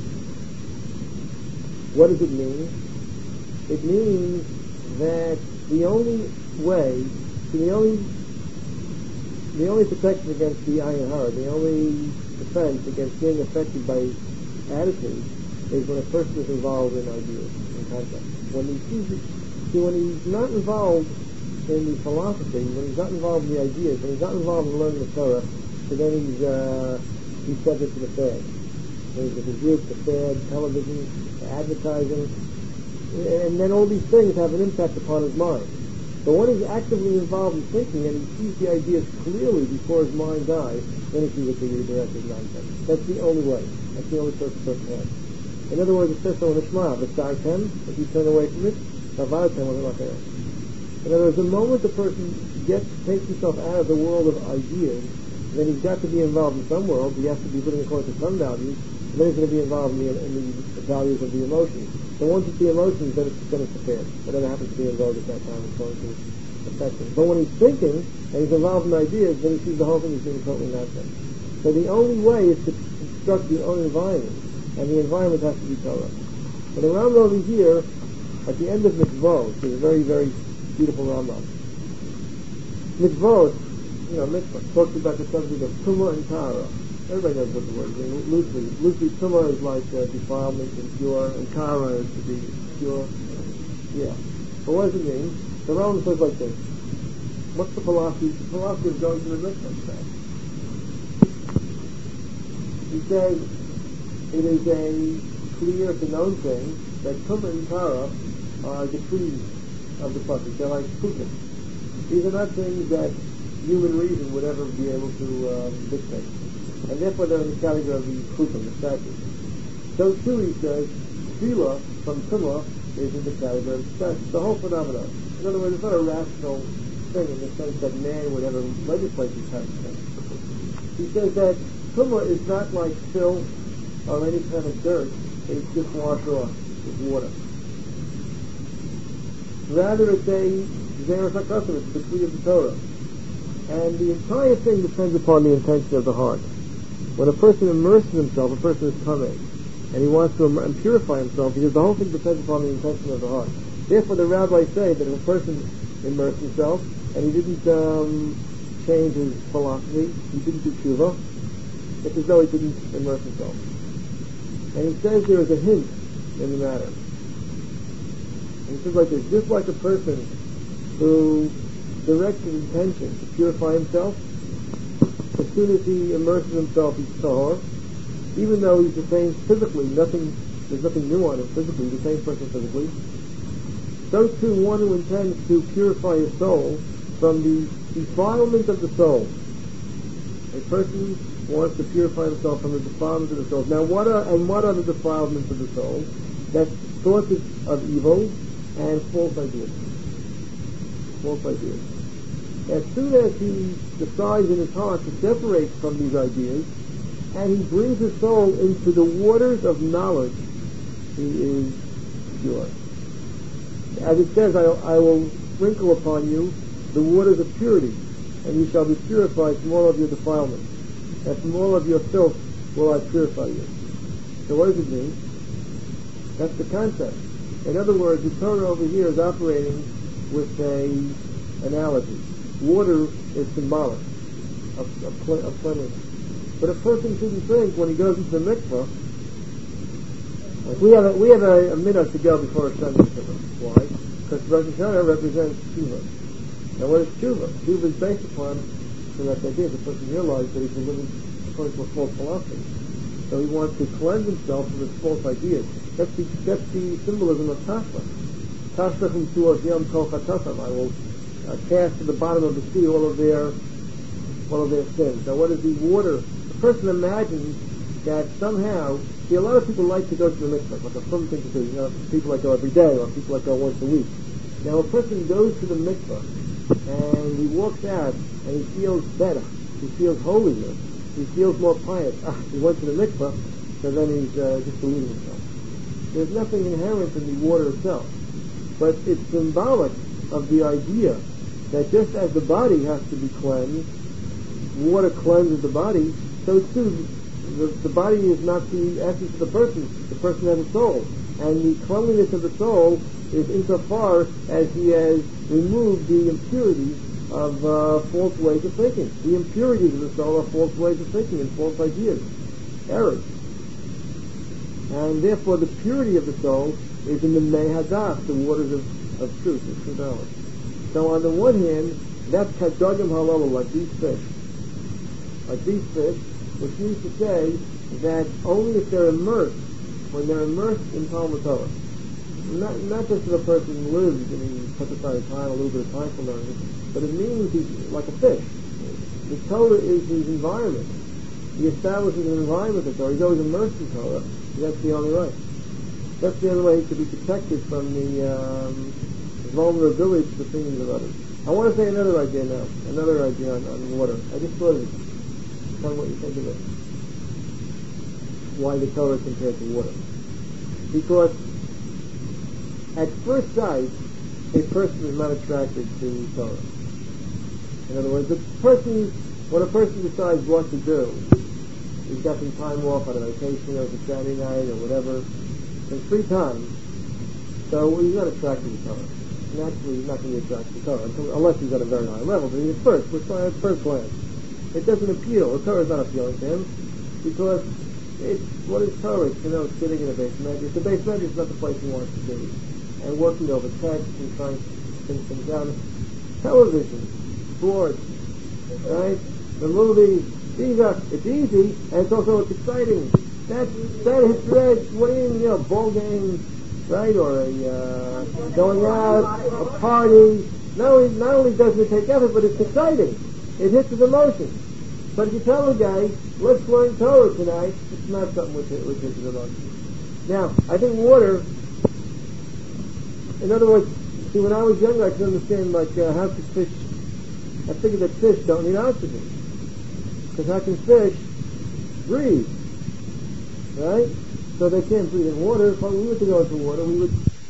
what does it mean? It means that the only way, the only, the only protection against the Ayin Hara, the only defense against being affected by attitude, is when a person is involved in ideas, in concepts. When he sees it, see, when he's not involved in the philosophy, when he's not involved in the ideas, when he's not involved in learning the Torah, so then he's uh, he's subject to the fad. There's the group, the fad, television, the advertising. And then all these things have an impact upon his mind. But when he's actively involved in thinking and he sees the ideas clearly before his mind dies, then he sees that the rest is nonsense. That's the only way. That's the only source of person has. In other words, it says so in the Shema, V'sartem, if you turn away from it, V'avartem, when they're not. In other words, the moment the person gets, takes himself out of the world of ideas, then he's got to be involved in some world, he has to be living according to some values, and then he's going to be involved in the, in the values of the emotions. So once it's the emotions, then it's, then it's prepared. Whatever happens to be in vogue at that time is going to affect him. But when he's thinking, and he's involved in ideas, then he sees the whole thing as being totally nonsense. So the only way is to construct your own environment, and the environment has to be Torah. But around over here, at the end of Mitzvot, which is a very, very beautiful Rambam, Mitzvot, you know, Mitzvah, talks about the subject of Tumah and Tara. Everybody knows what the word is. Loosely, loosely, Tumah is like uh, defilement and pure, and Kara is to be pure. Yeah. But what does it mean? The Rambam says like this. What's the philosophy? The philosophy of going to the mikvah. He says it is a clear, it's a known thing that Tumah and Tara are the trees of the pasuk. They're like fruiting. These are not things that human reason would ever be able to um, dictate. And therefore they're in the category of the fruiting, the statues. So too, he says, Tefillah from Tumah is in the category of statues. The whole phenomenon. In other words, it's not a rational thing in the sense that man would ever legislate these kinds of things. He says that Tumah is not like filth or any kind of dirt. It's just washed off with water. Rather, it's a Zerah HaKasim, it's the tree of the Torah. And the entire thing depends upon the intention of the heart. When a person immerses himself, a person is coming, and he wants to im- purify himself, because the whole thing depends upon the intention of the heart. Therefore, the rabbis say that if a person immersed himself, and he didn't um, change his philosophy, he didn't do tshuva, it's as though he didn't immerse himself. And he says there is a hint in the matter. And he says like this, just like a person who directs his intention to purify himself, as soon as he immerses himself, he's tahor, even though he's the same physically, nothing, there's nothing new on him physically, the same person physically. So too, one who intends to purify his soul from the defilement of the soul. A person wants to purify himself from the defilements of the soul. Now, what are and what are the defilements of the soul? That's thoughts of evil and false ideas. False ideas. As soon as he decides in his heart to separate from these ideas, and he brings his soul into the waters of knowledge, he is pure. As it says, I, I will sprinkle upon you the waters of purity, and you shall be purified from all of your defilements, and from all of your filth will I purify you. So what does it mean? That's the concept. In other words, the Torah over here is operating with a analogy. Water is symbolic of, of, cle- of cleanliness. But a person shouldn't think when he goes into the mikvah, like we have a, we have a, a minute to go before a Sunday mikvah. Why? Because Rosh Hashanah represents tshuva. Now what is tshuva? Tshuva is based upon the correct idea. The person realizes that he's been living according to a false philosophy. So he wants to cleanse himself from his false ideas. That's the, that's the symbolism of Tashlich. Tashlachim tuos yom kol chatasam. I will uh, cast to the bottom of the sea all of their all of their sins. Now what is the water? The person imagines that somehow, see, a lot of people like to go to the mikvah, like a fun thing to do. You know, people like go every day, or people like go once a week. Now a person goes to the mikvah, and he walks out, and he feels better. He feels holier. He feels more pious. Ah, he went to the mikvah, so then he's uh, just deluding himself. There's nothing inherent in the water itself, but it's symbolic of the idea that just as the body has to be cleansed, water cleanses the body, so too the, the body is not the essence of the person. The person has a soul, and the cleanliness of the soul is insofar as he has removed the impurities of uh, false ways of thinking. The impurities of the soul are false ways of thinking and false ideas, errors. And therefore the purity of the soul is in the Mehadas, the waters of, of truth, of true knowledge. So on the one hand, that's Kadogim Halala, like these fish. Like these fish, which means to say that only if they're immersed, when they're immersed in Talmud Torah, not, not just if a person lives and he puts aside time, a little bit of time for learning, but it means he's like a fish. The Torah is his environment. He establishes an environment of Torah. He's always immersed in Torah. That's the only way. That's the only way to be protected from the um, vulnerability to the feelings of others. I want to say another idea now. Another idea on, on water. I just thought of it. Tell me what you think of it. Why the Torah is compared to water. Because at first sight, a person is not attracted to Torah. In other words, the person, when a person decides what to do, he's got some time off on a vacation or it's a Saturday night or whatever, some free time, so he's not attracted to Torah. Naturally, he's not going to be attracted to Torah unless he's at a very high level. But at first, we're trying at first glance, it doesn't appeal. The Torah is not appealing to him because it's what is Torah? It's, you know, sitting in a base medrash. The base medrash is not the place he wants to be. and working over text and trying to think things out. Television, sports, right? The movies, these are, it's easy, and it's also, it's exciting. That, that hits right, winning, you know, ball game, right, or a, uh, going out, a party. Not only, not only doesn't it take effort, but it's exciting. It hits his emotions. But if you tell a guy, let's learn Torah tonight, it's not something which, which hits his emotions. Now, I think water, in other words, see, when I was younger, I could understand, like, uh, how could fish, I figured that fish don't need oxygen. Because how can fish breathe? Right? So they can't breathe in water. If we were to go into water, we would...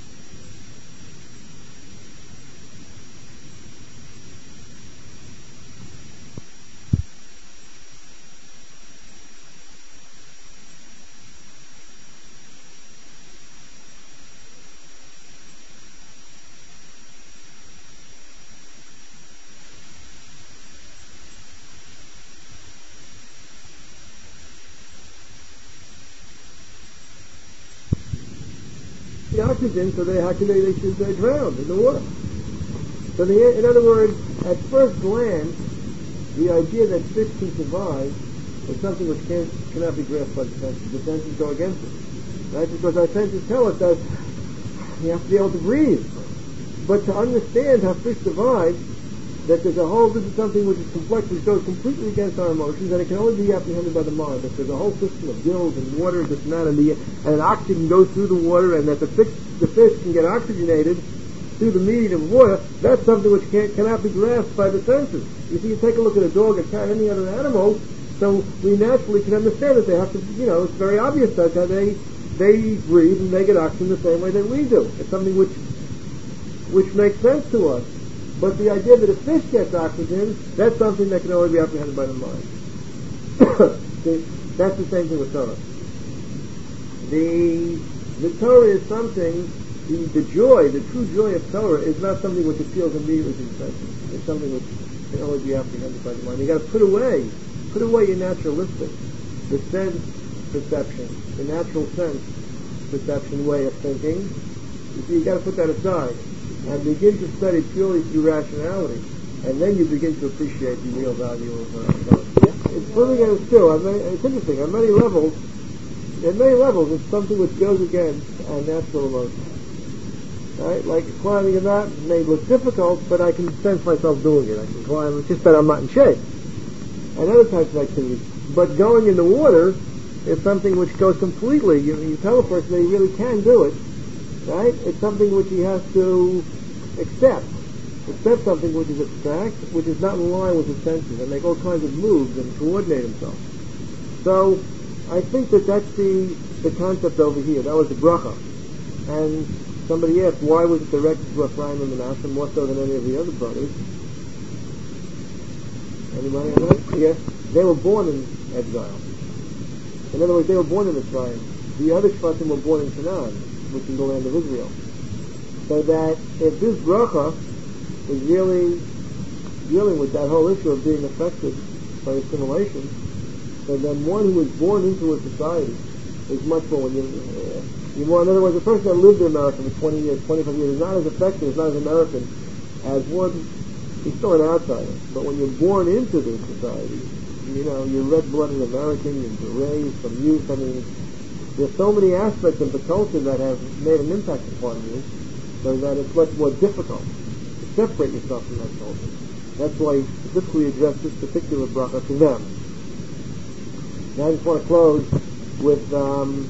the oxygen, so they, how can they, they should uh, drown in the water. So the, in other words, at first glance, the idea that fish can survive is something which can't, cannot be grasped by the senses. The senses go against it, right? Because our senses tell us that you have to be able to breathe. But to understand how fish survive, that there's a whole, this is something which is complex, which goes completely against our emotions, and it can only be apprehended by the mind. That there's a whole system of gills and water, this and that, and, the, and oxygen goes through the water, and that the fish, the fish can get oxygenated through the medium of water. That's something which can't, cannot be grasped by the senses. You see, you take a look at a dog, a cat, any other animal, so we naturally can understand that they have to, you know, it's very obvious that how they they breathe and they get oxygen the same way that we do. It's something which which makes sense to us. But the idea that a fish gets oxygen, that's something that can only be apprehended by the mind. See, that's the same thing with Torah. The the Torah is something, the, the joy, the true joy of Torah is not something which appeals immediately to the senses. It's something which can only be apprehended by the mind. You got to put away, put away your naturalistic, the sense perception, the natural sense perception way of thinking. You see, you got to put that aside and begin to study purely through rationality, and then you begin to appreciate the real value of uh, Torah. Yeah. It's proving that it's true. On many, it's interesting. On many levels, at many levels, it's something which goes against our natural emotions. Right? Like climbing a mountain may look difficult, but I can sense myself doing it. I can climb. It's just that I'm not in shape. And other types of activities. But going in the water is something which goes completely. You, you tell a person that he really can do it. Right? It's something which he has to accept. Accept something which is abstract, which is not in line with his senses, and make all kinds of moves and coordinate himself. So, I think that that's the, the concept over here. That was the bracha. And somebody asked, why was it directed to Ephraim and Manasseh more so than any of the other brothers? Anybody have that? Yes. They were born in exile. In other words, they were born in Ephraim. The other Shvatim were born in Canaan, which is the land of Israel. So that if this bracha is really dealing with that whole issue of being affected by assimilation, so then one who is born into a society is much more, when you, uh, you more, in other words, a person that lived in America for twenty years, twenty-five years is not as affected, is not as American as one, he's still an outsider. But when you're born into this society, you know, you're red-blooded American, you're raised from youth, I mean, there's so many aspects of the culture that have made an impact upon you, so that it's much more difficult to separate yourself from that culture. That's why he specifically addressed this particular bracha to them. Now I just want to close with um,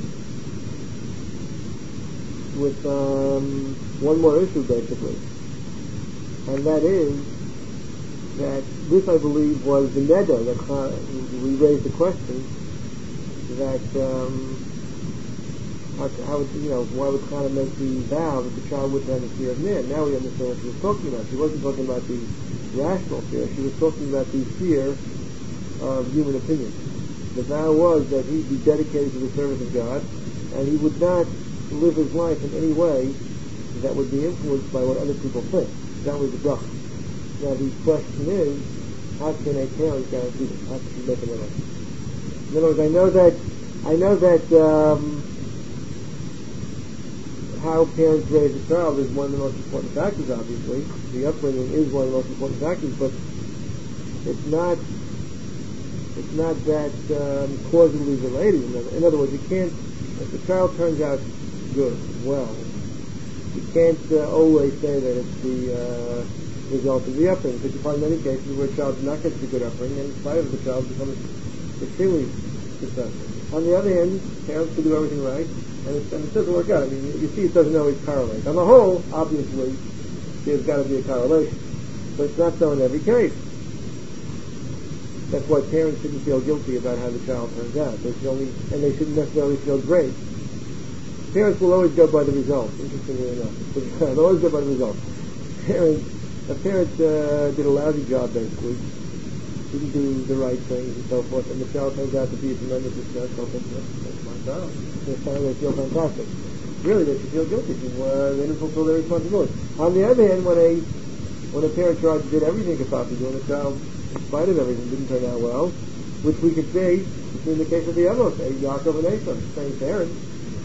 with um, one more issue, basically, and that is that this, I believe, was the neder that uh, we raised the question that. Um, How, how would, you know, why would Chana make the vow that the child wouldn't have the fear of man? Now we understand what she was talking about. She wasn't talking about the rational fear. She was talking about the fear of human opinion. The vow was that he'd be dedicated to the service of God, and he would not live his life in any way that would be influenced by what other people think. That was the bracha. Now the question is, how can a parent guarantee this? How can she make it up? In other words, I know that, I know that, um, how parents raise a child is one of the most important factors, obviously. The upbringing is one of the most important factors, but it's not it's not that um, causally related. In other, in other words, you can't, if the child turns out good, well, you can't uh, always say that it's the uh, result of the upbringing, because you find many cases where a child does not get a good upbringing, and in spite of the child becomes extremely successful. On the other hand, parents can do everything right, and it, and it doesn't work out. I mean, you, you see it doesn't always correlate. On the whole, obviously, there's got to be a correlation, but it's not so in every case. That's why parents shouldn't feel guilty about how the child turns out. They should only, and they shouldn't necessarily feel great. Parents will always go by the result, interestingly enough. They'll always go by the result. Parents, a parent uh, did a lousy job, basically, didn't do the right things and so forth, and the child turns out to be a tremendous success. They'll think, that's my child. They feel fantastic. Really, they should feel guilty because uh, they didn't fulfill their responsibility. On the other hand, when a when a parent tried to do everything he could possibly do, and the child, in spite of everything, didn't turn out well, which we could see in the case of the Amos, Yaakov and Esau, same parents.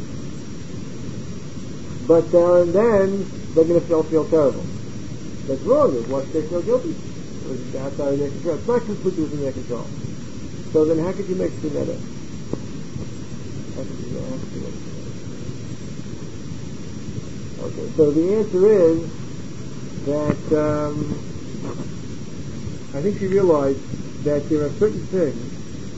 But uh, and then they're going to feel feel terrible. That's wrong. Is what they feel guilty. It was outside of their control. It's not completely within their control. So then, how could you make two better? How could you, how could you make two better? Okay. So the answer is that um, I think she realized that there are certain things,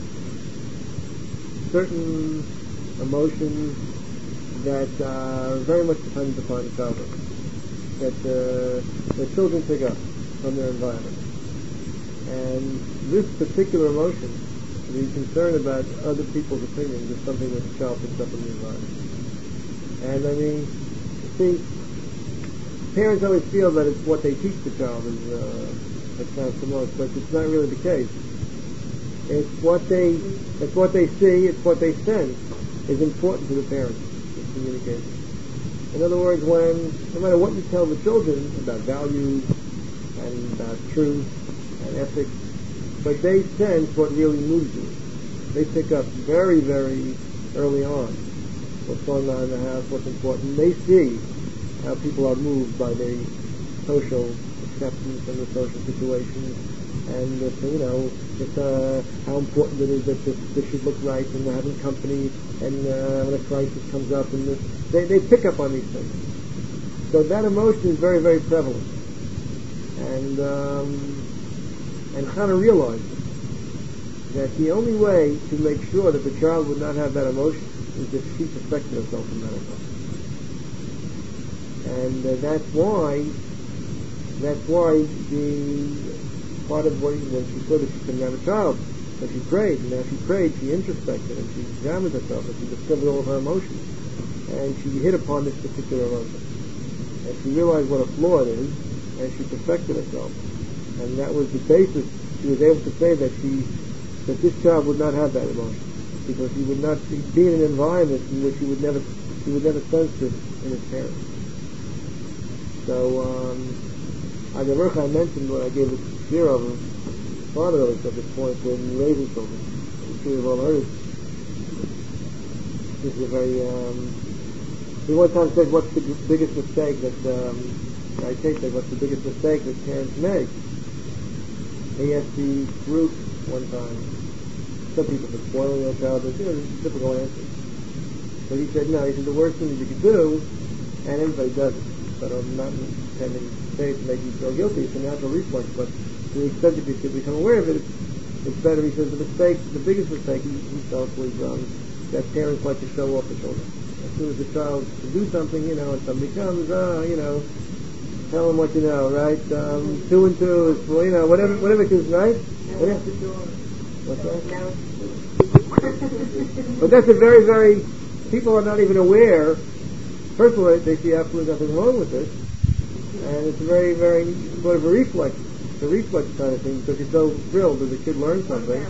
certain emotions that are very much dependent upon childhood, that uh, the children pick up from their environment. And this particular emotion, the concern about other people's opinions, is something that the child picks up in the environment. And I mean, see, parents always feel that it's what they teach the child is uh, that counts the most, but it's not really the case. It's what they, it's what they see, it's what they sense is important to the parents in communication. In other words, when no matter what you tell the children about values and about truth and ethics, but they sense what really moves you. They pick up very, very early on what's going on in the house, what's important. They see how people are moved by their social acceptance and the social situations, and if, you know, if, uh, how important it is that this, this should look right, and they're having company, and uh, when a crisis comes up, and this, they, they pick up on these things. So that emotion is very, very prevalent. And um, and Hannah realized that the only way to make sure that the child would not have that emotion is if she perfected herself in that emotion. And uh, that's why, that's why the part of what, when she saw that she couldn't have a child, that she prayed, and as she prayed, she introspected, and she examined herself, and she discovered all of her emotions. And she hit upon this particular emotion. And she realized what a flaw it is, and she perfected herself. And that was the basis. She was able to say that she, that this child would not have that emotion, because he would not be in an environment in which he would never, he would never sense this in his parents. So, um, I mentioned when I gave the shir of father always at this point when raising children. I'm sure you've all heard it. This is a very, um, he one time said, what's the biggest mistake that, um, I take that, what's the biggest mistake that parents make? He asked the group one time, some people are spoiling their child, but you know, it's a typical answer. But he said, no, he said, the worst thing that you could do, and everybody does it, but I'm not intending to say it to make you feel guilty, it's a natural reflex, but to the extent that you could become aware of it, it's, it's better. He says the mistake, the biggest mistake he, he felt was um, that parents like to show off the children. As soon as the child can do something, you know, and somebody comes, oh, you know, tell them what you know, right? Um, two and two is, well, you know, whatever, whatever it is, right? Whatever. What's that? But that's a very, very, people are not even aware. First of all, they see absolutely nothing wrong with this. And it's a very, very, sort of a reflex, it's a reflex kind of thing, because you're so thrilled that the kid learns something.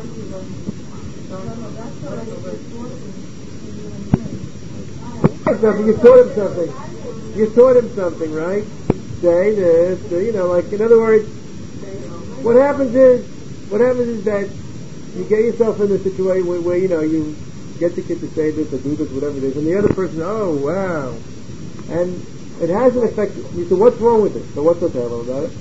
Something, you taught him something. You taught him something, right? Say this, you know, like, in other words, what happens is, what happens is that you get yourself in a situation where, where, you know, you get the kid to say this or do this, whatever it is, and the other person, oh, wow, And it has an effect. You say, what's wrong with it? So what's so terrible about it?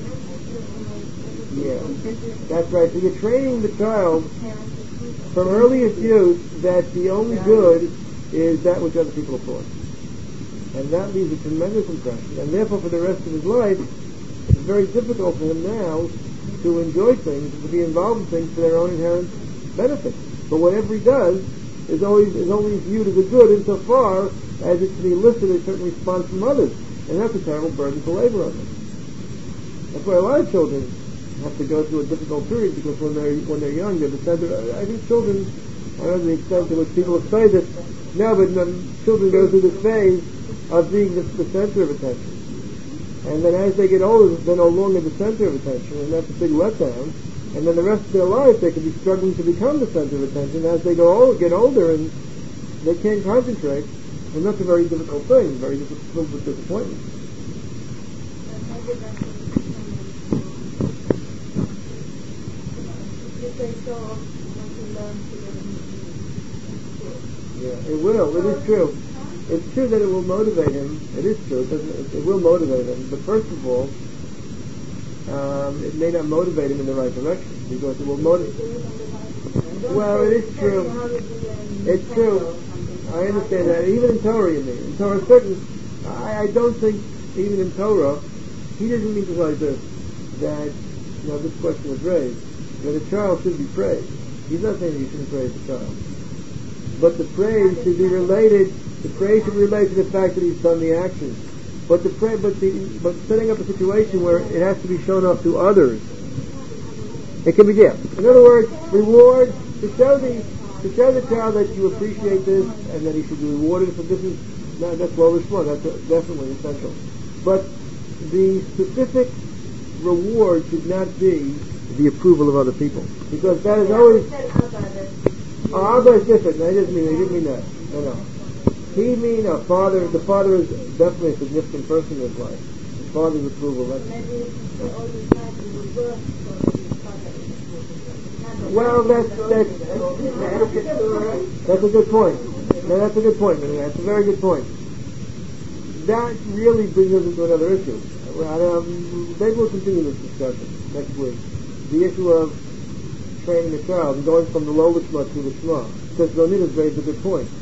Yeah, that's right. So you're training the child from earliest youth that the only good is that which other people afford. And that leaves a tremendous impression. And therefore, for the rest of his life, it's very difficult for him now to enjoy things, to be involved in things for their own inherent benefit. But whatever he does is always is always viewed as a good insofar as it can elicit a certain response from others. And that's a terrible burden to labor on them. That's why a lot of children have to go through a difficult period, because when they're when they're young, they're the center. I think children, I don't know the extent to which people have studied this, no, but um, children go through this phase of being the, the center of attention. And then as they get older, they're no longer the center of attention, and that's a big letdown. And then the rest of their life, they could be struggling to become the center of attention as they go old, get older, and they can't concentrate. And that's a very difficult thing, very difficult with disappointment. Yeah, it will. It is true. It's true that it will motivate him. It is true. It, it, it will motivate him. But first of all, um, it may not motivate him in the right direction, because it will motivate. Well, it is true. It's true. I understand that. Even in Torah, you mean. In Torah, certain. I, I don't think even in Torah, he doesn't mean to like this, that, you know, this question was raised, that a child should be praised. He's not saying that you shouldn't praise the child. But the praise should be related, the praise should relate to the fact that he's done the action. But the pra- but the but setting up a situation where it has to be shown off to others, it can be there. In other words, reward to show the to show the child that you appreciate this and that he should be rewarded for this. Is no, that's well responded. That's definitely essential. But the specific reward should not be the approval of other people, because that is always. Oh, Abba is different. No, he doesn't mean. He didn't mean that. No, no. He mean a father. The father is definitely a significant person in his life. His father's approval. That's, well, that's that's that's a good point. No, that's a good point. That's a very good point. That really brings us into another issue. Um, maybe we'll continue this discussion next week. The issue of training a child and going from the low Lishma to the Shema. Because Ronita's raised a good point.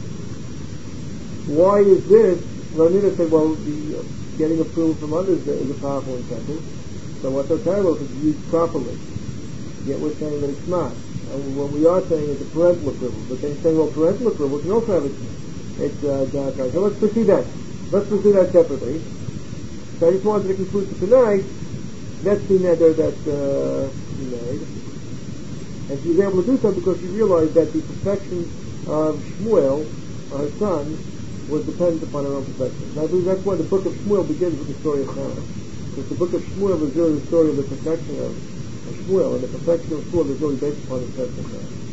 Why is this? Ronita said, well, the, uh, getting approval from others is a powerful incentive. So what's so terrible is it's used properly. Yet we're saying that it's not. And what we are saying is a parental approval. But they're saying, well, parental approval can also have its, its uh, downside. So let's pursue that. Let's pursue that separately. So I just wanted to conclude for tonight. That's the nether that uh, she made. And she was able to do so because she realized that the perfection of Shmuel, her son, was dependent upon her own perfection. And I believe that's why the book of Shmuel begins with the story of Hannah. Because the book of Shmuel is really the story of the perfection of, of Shmuel, and the perfection of Shmuel is really based upon his perfection of Hannah.